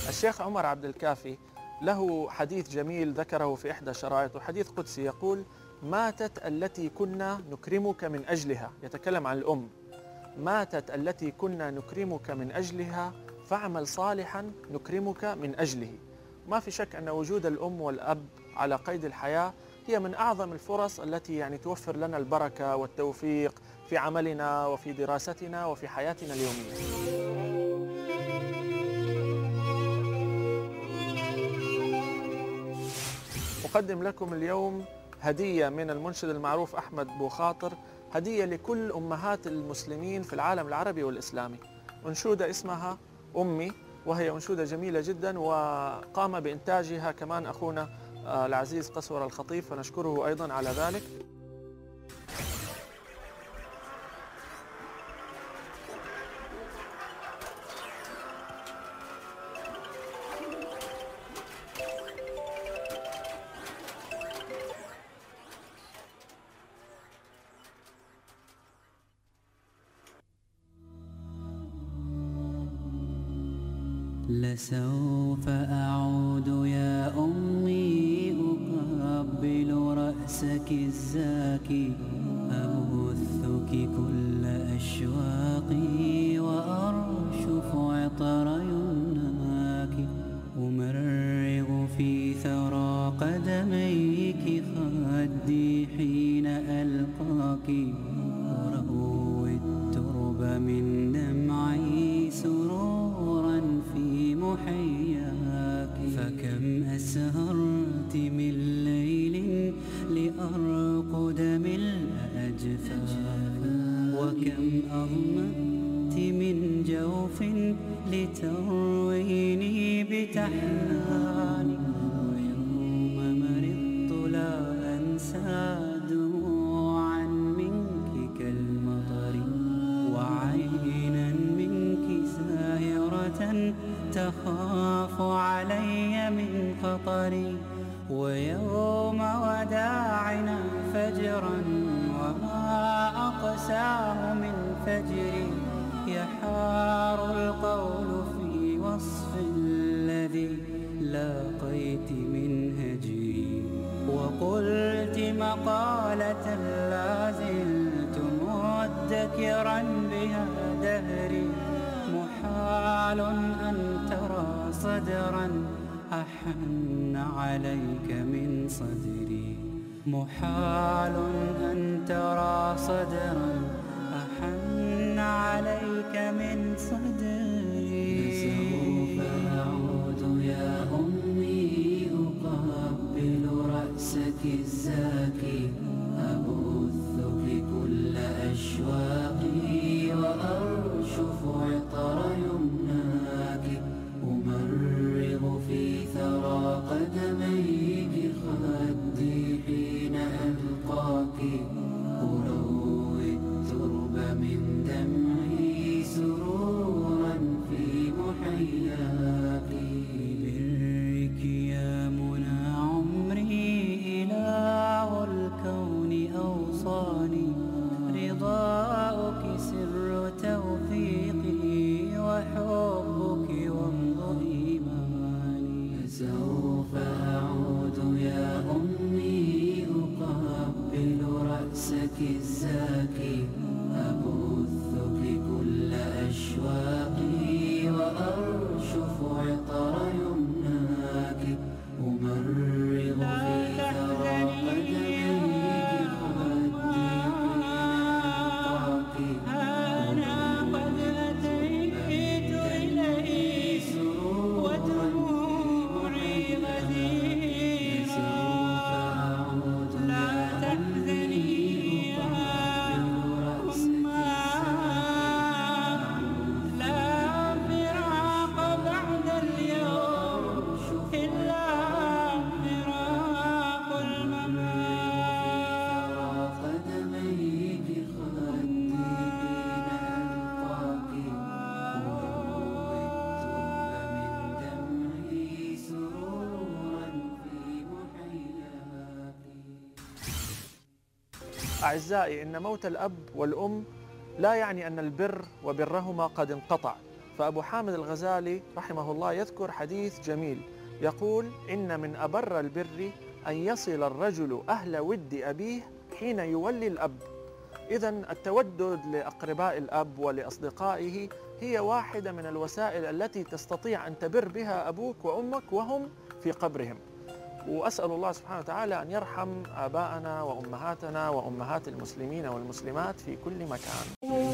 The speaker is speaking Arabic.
الشيخ عمر عبد الكافي له حديث جميل ذكره في إحدى شرائطه، حديث قدسي يقول: ماتت التي كنا نكرمك من أجلها، يتكلم عن الأم، ماتت التي كنا نكرمك من أجلها فاعمل صالحا نكرمك من أجله. ما في شك أن وجود الأم والأب على قيد الحياة هي من أعظم الفرص التي توفر لنا البركة والتوفيق في عملنا وفي دراستنا وفي حياتنا اليومية. أقدم لكم اليوم هدية من المنشد المعروف أحمد بو خاطر، هدية لكل أمهات المسلمين في العالم العربي والإسلامي. أنشودة اسمها أمي، وهي أنشودة جميلة جدا، وقام بإنتاجها كمان أخونا العزيز قسور الخطيب، فنشكره أيضا على ذلك. لسوف أعود يا أمي أقبل رأسك الزاكي، أبثك كل أشواقي وأرشف عطر يمناك، أمرغ في ثرى قدميك خدي حين ألقاك، أروي الترب من دمعي سرورا في محياك، فكم أسهرت من ليل لأرقد ملء أجفاك، وكم أغمأت من جوف لترويني بتحناني، ويوم مرضت لا أنسى دموعا منك كالمطر، وعينا منك ساهرة تخاف علي من خطري، ويوم وداعنا فجرا وما أقساه من فجري، يحار القول في وصف الذي لاقيت من هجري، وقلت مقالة لا زلت مدكرا بها دهري، محال أن ترى صدرا أحن عليك من صدري، محال أن ترى صدرا أحن عليك من صدري. سوف أعود يا أمي أقبل رأسك الزاكي، أبثك كل أشواقي وأرشف عطر يمناك، أمرغ في ثرى قدميك خدي حين ألقاك، أروي الترب من دمعي سرورا في محياك، ببرك يا منى عمري إله الكون أوصاني، رضاؤك سر توفيقي وحبك وامض إيماني. سوف أعود يا أمي أقبل رأسك الزاكي، أبثك كل أشواقي وأرشف عطر يمناك، أمرغ في ثرى قدميك خدي حين ألقاك، أنا قد أتيت إليه ودموعي غزيرة، سوف أعود لا تحزني يا أمّا، لا فراق بعد اليوم إلا فراق الممات، قدميك خدي حين ألقاك، أروي الترب من دمعي سرورا في محياك. أعزائي، إن موت الأب والأم لا يعني أن البر وبرهما قد انقطع، فأبو حامد الغزالي رحمه الله يذكر حديث جميل يقول: إن من أبر البر أن يصل الرجل أهل ود أبيه حين يولي الأب. إذن التودد لأقرباء الأب ولأصدقائه هي واحدة من الوسائل التي تستطيع أن تبر بها أبوك وأمك وهم في قبرهم. وأسأل الله سبحانه وتعالى أن يرحم آباءنا وأمهاتنا وأمهات المسلمين والمسلمات في كل مكان.